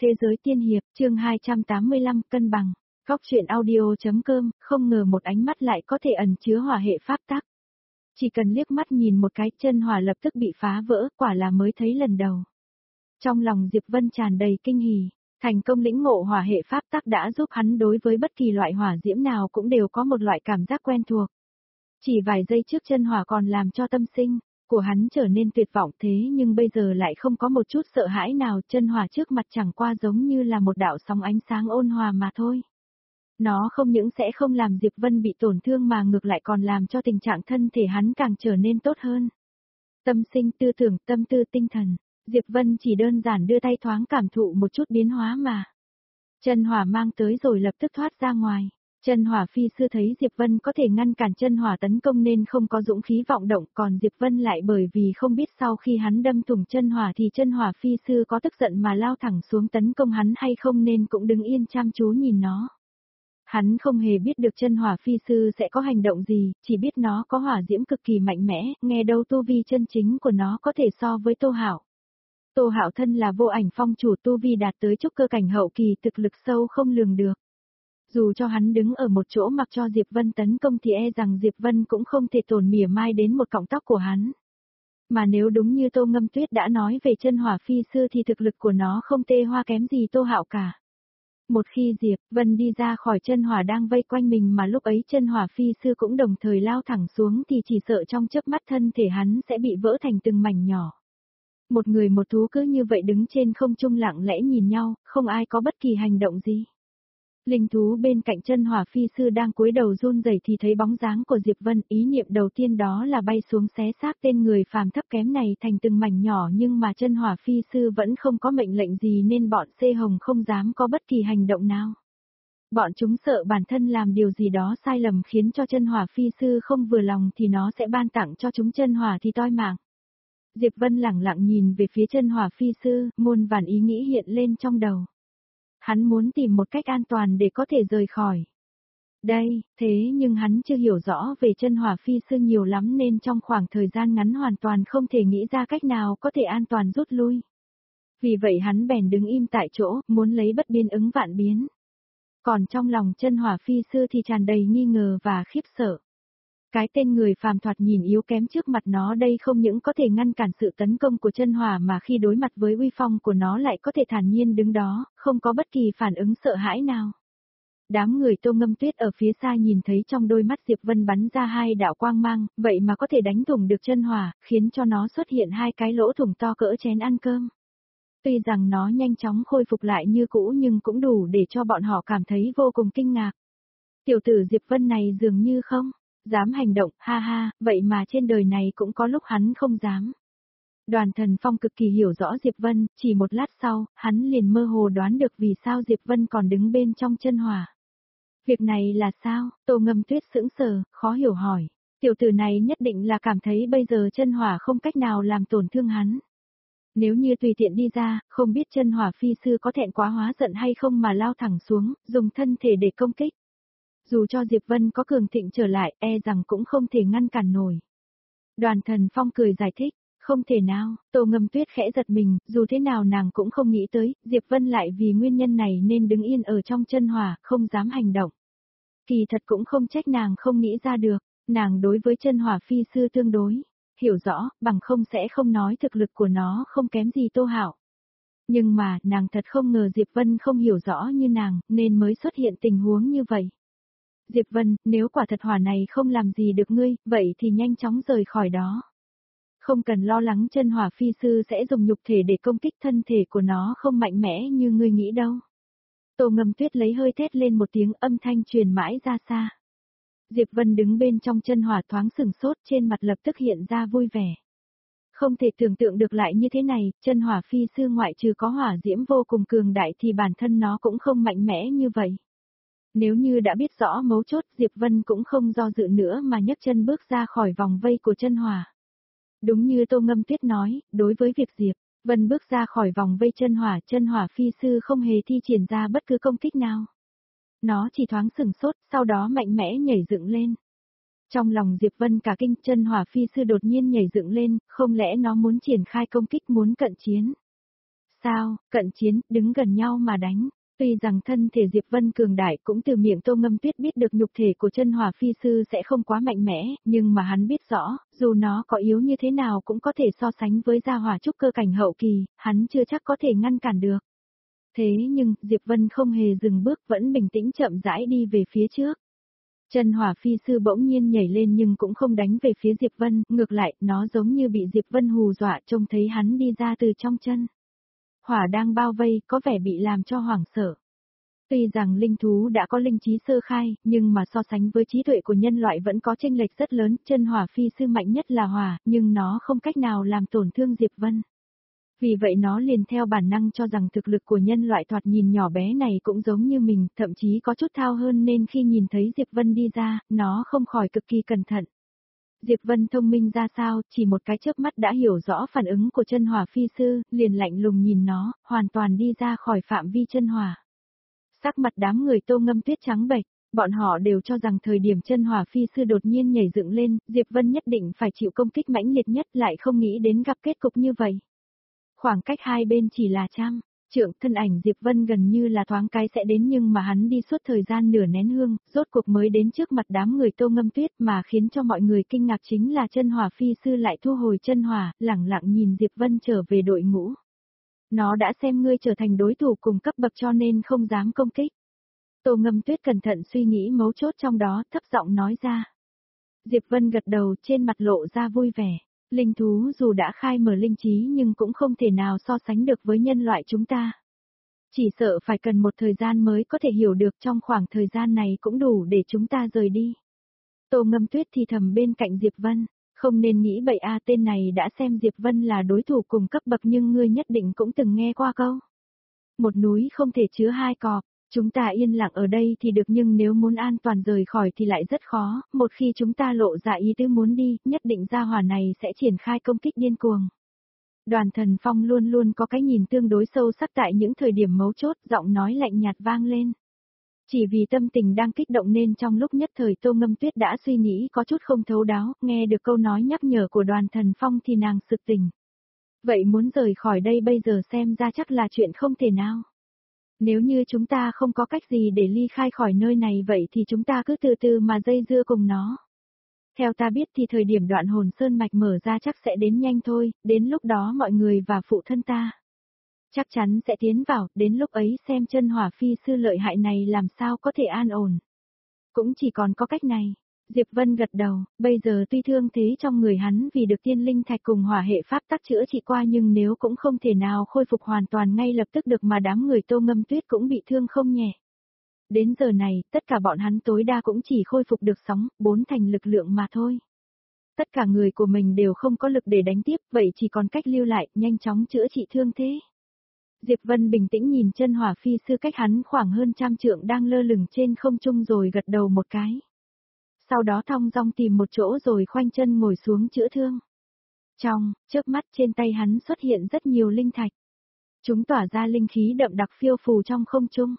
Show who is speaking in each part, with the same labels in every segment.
Speaker 1: Thế giới tiên hiệp, chương 285, cân bằng. Góc truyện audio.com, không ngờ một ánh mắt lại có thể ẩn chứa hỏa hệ pháp tắc. Chỉ cần liếc mắt nhìn một cái, chân hỏa lập tức bị phá vỡ, quả là mới thấy lần đầu. Trong lòng Diệp Vân tràn đầy kinh hỉ, thành công lĩnh ngộ hỏa hệ pháp tắc đã giúp hắn đối với bất kỳ loại hỏa diễm nào cũng đều có một loại cảm giác quen thuộc. Chỉ vài giây trước chân hỏa còn làm cho tâm sinh của hắn trở nên tuyệt vọng, thế nhưng bây giờ lại không có một chút sợ hãi nào, chân hỏa trước mặt chẳng qua giống như là một đạo sóng ánh sáng ôn hòa mà thôi. Nó không những sẽ không làm Diệp Vân bị tổn thương mà ngược lại còn làm cho tình trạng thân thể hắn càng trở nên tốt hơn. Tâm sinh, tư tưởng, tâm tư, tinh thần, Diệp Vân chỉ đơn giản đưa tay thoáng cảm thụ một chút biến hóa mà. Chân hỏa mang tới rồi lập tức thoát ra ngoài. Chân hỏa phi sư thấy Diệp Vân có thể ngăn cản chân hỏa tấn công nên không có dũng khí vọng động, còn Diệp Vân lại bởi vì không biết sau khi hắn đâm thủng chân hỏa thì chân hỏa phi sư có tức giận mà lao thẳng xuống tấn công hắn hay không nên cũng đứng yên chăm chú nhìn nó. Hắn không hề biết được chân hỏa phi sư sẽ có hành động gì, chỉ biết nó có hỏa diễm cực kỳ mạnh mẽ, nghe đâu tu vi chân chính của nó có thể so với Tô Hạo. Tô Hạo thân là vô ảnh phong chủ, tu vi đạt tới trúc cơ cảnh hậu kỳ, thực lực sâu không lường được. Dù cho hắn đứng ở một chỗ mặc cho Diệp Vân tấn công thì e rằng Diệp Vân cũng không thể tổn mỉa mai đến một cọng tóc của hắn. Mà nếu đúng như Tô Ngâm Tuyết đã nói về chân hỏa phi sư thì thực lực của nó không tê hoa kém gì Tô Hạo cả. Một khi Diệp Vân đi ra khỏi chân hỏa đang vây quanh mình mà lúc ấy chân hỏa phi sư cũng đồng thời lao thẳng xuống thì chỉ sợ trong chớp mắt thân thể hắn sẽ bị vỡ thành từng mảnh nhỏ. Một người một thú cứ như vậy đứng trên không trung lặng lẽ nhìn nhau, không ai có bất kỳ hành động gì. Linh thú bên cạnh chân hỏa phi sư đang cúi đầu run rẩy thì thấy bóng dáng của Diệp Vân, ý niệm đầu tiên đó là bay xuống xé xác tên người phàm thấp kém này thành từng mảnh nhỏ, nhưng mà chân hỏa phi sư vẫn không có mệnh lệnh gì nên bọn C Hồng không dám có bất kỳ hành động nào. Bọn chúng sợ bản thân làm điều gì đó sai lầm khiến cho chân hỏa phi sư không vừa lòng thì nó sẽ ban tặng cho chúng chân hỏa thì toi mạng. Diệp Vân lẳng lặng nhìn về phía chân hỏa phi sư, muôn vàn ý nghĩ hiện lên trong đầu. Hắn muốn tìm một cách an toàn để có thể rời khỏi đây, thế nhưng hắn chưa hiểu rõ về chân hỏa phi sư nhiều lắm nên trong khoảng thời gian ngắn hoàn toàn không thể nghĩ ra cách nào có thể an toàn rút lui. Vì vậy hắn bèn đứng im tại chỗ, muốn lấy bất biến ứng vạn biến. Còn trong lòng chân hỏa phi sư thì tràn đầy nghi ngờ và khiếp sợ. Cái tên người phàm thoạt nhìn yếu kém trước mặt nó đây không những có thể ngăn cản sự tấn công của chân hỏa mà khi đối mặt với uy phong của nó lại có thể thản nhiên đứng đó, không có bất kỳ phản ứng sợ hãi nào. Đám người Tô Ngâm Tuyết ở phía xa nhìn thấy trong đôi mắt Diệp Vân bắn ra hai đạo quang mang, vậy mà có thể đánh thủng được chân hỏa, khiến cho nó xuất hiện hai cái lỗ thủng to cỡ chén ăn cơm. Tuy rằng nó nhanh chóng khôi phục lại như cũ nhưng cũng đủ để cho bọn họ cảm thấy vô cùng kinh ngạc. Tiểu tử Diệp Vân này dường như không dám hành động, ha ha, vậy mà trên đời này cũng có lúc hắn không dám. Đoàn Thần Phong cực kỳ hiểu rõ Diệp Vân, chỉ một lát sau, hắn liền mơ hồ đoán được vì sao Diệp Vân còn đứng bên trong chân hỏa. Việc này là sao? Tô Ngâm Tuyết sững sờ, khó hiểu hỏi. Tiểu tử này nhất định là cảm thấy bây giờ chân hỏa không cách nào làm tổn thương hắn. Nếu như tùy tiện đi ra, không biết chân hỏa phi sư có thẹn quá hóa giận hay không mà lao thẳng xuống, dùng thân thể để công kích. Dù cho Diệp Vân có cường thịnh trở lại, e rằng cũng không thể ngăn cản nổi. Đoàn Thần Phong cười giải thích, không thể nào, Tô Ngâm Tuyết khẽ giật mình, dù thế nào nàng cũng không nghĩ tới, Diệp Vân lại vì nguyên nhân này nên đứng yên ở trong chân hỏa, không dám hành động. Kỳ thật cũng không trách nàng không nghĩ ra được, nàng đối với chân hỏa phi sư tương đối hiểu rõ, bằng không sẽ không nói thực lực của nó không kém gì Tô Hạo. Nhưng mà, nàng thật không ngờ Diệp Vân không hiểu rõ như nàng, nên mới xuất hiện tình huống như vậy. Diệp Vân, nếu quả thật hỏa này không làm gì được ngươi, vậy thì nhanh chóng rời khỏi đó. Không cần lo lắng chân hỏa phi sư sẽ dùng nhục thể để công kích, thân thể của nó không mạnh mẽ như ngươi nghĩ đâu. Tô Ngâm Tuyết lấy hơi thét lên một tiếng, âm thanh truyền mãi ra xa. Diệp Vân đứng bên trong chân hỏa thoáng sừng sốt, trên mặt lập tức hiện ra vui vẻ. Không thể tưởng tượng được lại như thế này, chân hỏa phi sư ngoại trừ có hỏa diễm vô cùng cường đại thì bản thân nó cũng không mạnh mẽ như vậy. Nếu như đã biết rõ mấu chốt, Diệp Vân cũng không do dự nữa mà nhấc chân bước ra khỏi vòng vây của chân hỏa. Đúng như Tô Ngâm Tuyết nói, đối với việc Diệp Vân bước ra khỏi vòng vây chân hỏa phi sư không hề thi triển ra bất cứ công kích nào. Nó chỉ thoáng sừng sốt, sau đó mạnh mẽ nhảy dựng lên. Trong lòng Diệp Vân cả kinh, chân hỏa phi sư đột nhiên nhảy dựng lên, không lẽ nó muốn triển khai công kích, muốn cận chiến. Sao, cận chiến, đứng gần nhau mà đánh. Tuy rằng thân thể Diệp Vân cường đại cũng từ miệng Tô Ngâm Tuyết biết được nhục thể của chân hỏa phi sư sẽ không quá mạnh mẽ, nhưng mà hắn biết rõ, dù nó có yếu như thế nào cũng có thể so sánh với gia hỏa trúc cơ cảnh hậu kỳ, hắn chưa chắc có thể ngăn cản được. Thế nhưng, Diệp Vân không hề dừng bước vẫn bình tĩnh chậm rãi đi về phía trước. Chân hỏa phi sư bỗng nhiên nhảy lên nhưng cũng không đánh về phía Diệp Vân, ngược lại, nó giống như bị Diệp Vân hù dọa trông thấy hắn đi ra từ trong chân. Hỏa đang bao vây, có vẻ bị làm cho hoảng sợ. Tuy rằng linh thú đã có linh trí sơ khai, nhưng mà so sánh với trí tuệ của nhân loại vẫn có chênh lệch rất lớn, chân hỏa phi sư mạnh nhất là hỏa, nhưng nó không cách nào làm tổn thương Diệp Vân. Vì vậy nó liền theo bản năng cho rằng thực lực của nhân loại thoạt nhìn nhỏ bé này cũng giống như mình, thậm chí có chút thao hơn nên khi nhìn thấy Diệp Vân đi ra, nó không khỏi cực kỳ cẩn thận. Diệp Vân thông minh ra sao, chỉ một cái chớp mắt đã hiểu rõ phản ứng của chân hỏa phi sư, liền lạnh lùng nhìn nó, hoàn toàn đi ra khỏi phạm vi chân hỏa. Sắc mặt đám người Tô Ngâm Tuyết trắng bệch, bọn họ đều cho rằng thời điểm chân hỏa phi sư đột nhiên nhảy dựng lên, Diệp Vân nhất định phải chịu công kích mãnh liệt nhất lại không nghĩ đến gặp kết cục như vậy. Khoảng cách hai bên chỉ là trượng, thân ảnh Diệp Vân gần như là thoáng cái sẽ đến nhưng mà hắn đi suốt thời gian nửa nén hương, rốt cuộc mới đến trước mặt đám người Tô Ngâm Tuyết mà khiến cho mọi người kinh ngạc chính là chân hỏa phi sư lại thu hồi chân hỏa, lẳng lặng nhìn Diệp Vân trở về đội ngũ. Nó đã xem ngươi trở thành đối thủ cùng cấp bậc cho nên không dám công kích. Tô Ngâm Tuyết cẩn thận suy nghĩ mấu chốt trong đó, thấp giọng nói ra. Diệp Vân gật đầu, trên mặt lộ ra vui vẻ. Linh thú dù đã khai mở linh trí nhưng cũng không thể nào so sánh được với nhân loại chúng ta. Chỉ sợ phải cần một thời gian mới có thể hiểu được, trong khoảng thời gian này cũng đủ để chúng ta rời đi. Tô Ngâm Tuyết thì thầm bên cạnh Diệp Vân, không nên nghĩ bậy tên này đã xem Diệp Vân là đối thủ cùng cấp bậc nhưng ngươi nhất định cũng từng nghe qua câu. Một núi không thể chứa hai cọp. Chúng ta yên lặng ở đây thì được nhưng nếu muốn an toàn rời khỏi thì lại rất khó, một khi chúng ta lộ ra ý tứ muốn đi, nhất định gia hỏa này sẽ triển khai công kích điên cuồng. Đoàn Thần Phong luôn luôn có cái nhìn tương đối sâu sắc tại những thời điểm mấu chốt, giọng nói lạnh nhạt vang lên. Chỉ vì tâm tình đang kích động nên trong lúc nhất thời Tô Ngâm Tuyết đã suy nghĩ có chút không thấu đáo, nghe được câu nói nhắc nhở của Đoàn Thần Phong thì nàng sực tỉnh. Vậy muốn rời khỏi đây bây giờ xem ra chắc là chuyện không thể nào. Nếu như chúng ta không có cách gì để ly khai khỏi nơi này vậy thì chúng ta cứ từ từ mà dây dưa cùng nó. Theo ta biết thì thời điểm đoạn hồn sơn mạch mở ra chắc sẽ đến nhanh thôi, đến lúc đó mọi người và phụ thân ta chắc chắn sẽ tiến vào, đến lúc ấy xem chân hỏa phi sư lợi hại này làm sao có thể an ổn. Cũng chỉ còn có cách này. Diệp Vân gật đầu, bây giờ tuy thương thế trong người hắn vì được tiên linh thạch cùng hỏa hệ pháp tắc chữa trị qua nhưng nếu cũng không thể nào khôi phục hoàn toàn ngay lập tức được mà đám người Tô Ngâm Tuyết cũng bị thương không nhẹ. Đến giờ này, tất cả bọn hắn tối đa cũng chỉ khôi phục được 4 thành lực lượng mà thôi. Tất cả người của mình đều không có lực để đánh tiếp, vậy chỉ còn cách lưu lại, nhanh chóng chữa trị thương thế. Diệp Vân bình tĩnh nhìn chân hỏa phi sư cách hắn khoảng hơn 100 trượng đang lơ lửng trên không trung rồi gật đầu một cái. Sau đó thong dong tìm một chỗ rồi khoanh chân ngồi xuống chữa thương. Trong chớp mắt trên tay hắn xuất hiện rất nhiều linh thạch. Chúng tỏa ra linh khí đậm đặc phiêu phù trong không trung.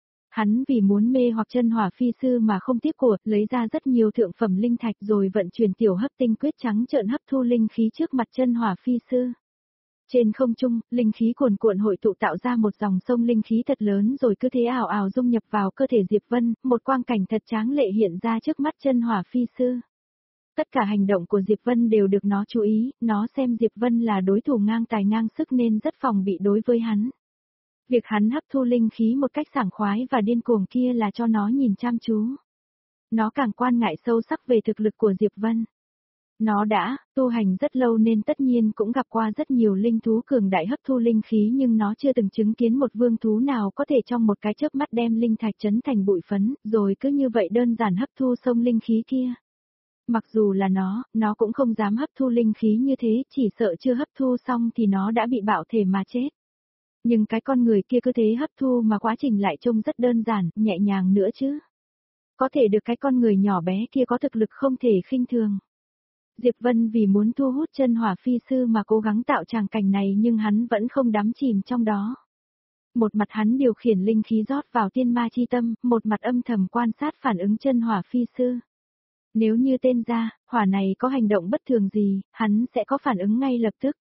Speaker 1: Hắn vì muốn mê hoặc chân hỏa phi sư mà không tiếc của, lấy ra rất nhiều thượng phẩm linh thạch rồi vận chuyển tiểu hấp tinh quyết trắng trợn hấp thu linh khí trước mặt chân hỏa phi sư. Trên không trung, linh khí cuồn cuộn hội tụ tạo ra một dòng sông linh khí thật lớn rồi cứ thế ảo ảo dung nhập vào cơ thể Diệp Vân, một quang cảnh thật tráng lệ hiện ra trước mắt chân hỏa phi sư. Tất cả hành động của Diệp Vân đều được nó chú ý, nó xem Diệp Vân là đối thủ ngang tài ngang sức nên rất phòng bị đối với hắn. Việc hắn hấp thu linh khí một cách sảng khoái và điên cuồng kia là cho nó nhìn chăm chú. Nó càng quan ngại sâu sắc về thực lực của Diệp Vân. Nó đã tu hành rất lâu nên tất nhiên cũng gặp qua rất nhiều linh thú cường đại hấp thu linh khí nhưng nó chưa từng chứng kiến một vương thú nào có thể trong một cái chớp mắt đem linh thạch chấn thành bụi phấn, rồi cứ như vậy đơn giản hấp thu sông linh khí kia. Mặc dù là nó cũng không dám hấp thu linh khí như thế, chỉ sợ chưa hấp thu xong thì nó đã bị bạo thể mà chết. Nhưng cái con người kia cứ thế hấp thu mà quá trình lại trông rất đơn giản, nhẹ nhàng nữa chứ. Có thể được cái con người nhỏ bé kia có thực lực không thể khinh thường. Diệp Vân vì muốn thu hút chân hỏa phi sư mà cố gắng tạo tràng cảnh này nhưng hắn vẫn không đắm chìm trong đó. Một mặt hắn điều khiển linh khí rót vào tiên ma chi tâm, một mặt âm thầm quan sát phản ứng chân hỏa phi sư. Nếu như tên ra, hỏa này có hành động bất thường gì, hắn sẽ có phản ứng ngay lập tức.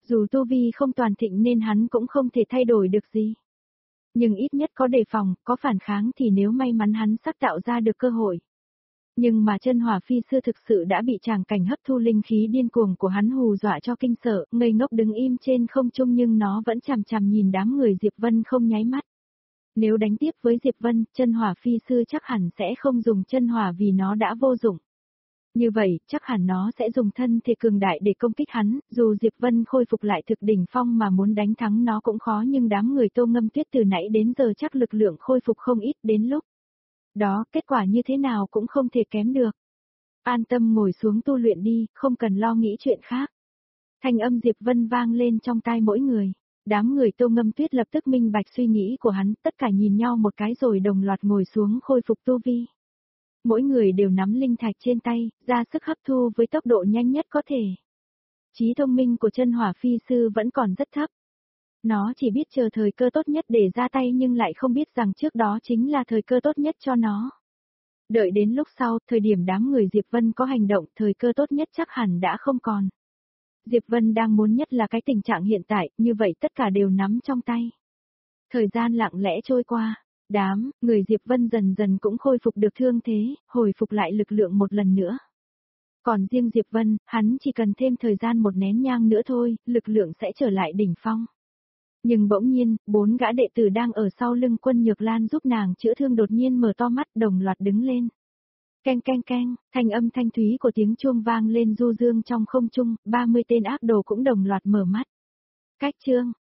Speaker 1: Dù tu vi không toàn thịnh nên hắn cũng không thể thay đổi được gì. Nhưng ít nhất có đề phòng, có phản kháng thì nếu may mắn hắn sắp tạo ra được cơ hội. Nhưng mà chân hỏa phi sư thực sự đã bị tràng cảnh hấp thu linh khí điên cuồng của hắn hù dọa cho kinh sợ, ngây ngốc đứng im trên không trung nhưng nó vẫn chằm chằm nhìn đám người Diệp Vân không nháy mắt. Nếu đánh tiếp với Diệp Vân, chân hỏa phi sư chắc hẳn sẽ không dùng chân hỏa vì nó đã vô dụng. Như vậy, chắc hẳn nó sẽ dùng thân thể cường đại để công kích hắn, dù Diệp Vân khôi phục lại thực đỉnh phong mà muốn đánh thắng nó cũng khó nhưng đám người Tô Ngâm Tuyết từ nãy đến giờ chắc lực lượng khôi phục không ít đến lúc. Đó, kết quả như thế nào cũng không thể kém được. An tâm ngồi xuống tu luyện đi, không cần lo nghĩ chuyện khác. Thanh âm Diệp Vân vang lên trong tai mỗi người. Đám người Tô Ngâm Tuyết lập tức minh bạch suy nghĩ của hắn, tất cả nhìn nhau một cái rồi đồng loạt ngồi xuống khôi phục tu vi. Mỗi người đều nắm linh thạch trên tay, ra sức hấp thu với tốc độ nhanh nhất có thể. Trí thông minh của chân hỏa phi sư vẫn còn rất thấp. Nó chỉ biết chờ thời cơ tốt nhất để ra tay nhưng lại không biết rằng trước đó chính là thời cơ tốt nhất cho nó. Đợi đến lúc sau, thời điểm đám người Diệp Vân có hành động, thời cơ tốt nhất chắc hẳn đã không còn. Diệp Vân đang muốn nhất là cái tình trạng hiện tại, như vậy tất cả đều nắm trong tay. Thời gian lặng lẽ trôi qua, đám người Diệp Vân dần dần cũng khôi phục được thương thế, hồi phục lại lực lượng một lần nữa. Còn riêng Diệp Vân, hắn chỉ cần thêm thời gian một nén nhang nữa thôi, lực lượng sẽ trở lại đỉnh phong. Nhưng bỗng nhiên, 4 gã đệ tử đang ở sau lưng Quân Nhược Lan giúp nàng chữa thương đột nhiên mở to mắt đồng loạt đứng lên. Keng keng keng, thanh âm thanh thúy của tiếng chuông vang lên du dương trong không trung, 30 tên ác đồ cũng đồng loạt mở mắt. Cách chương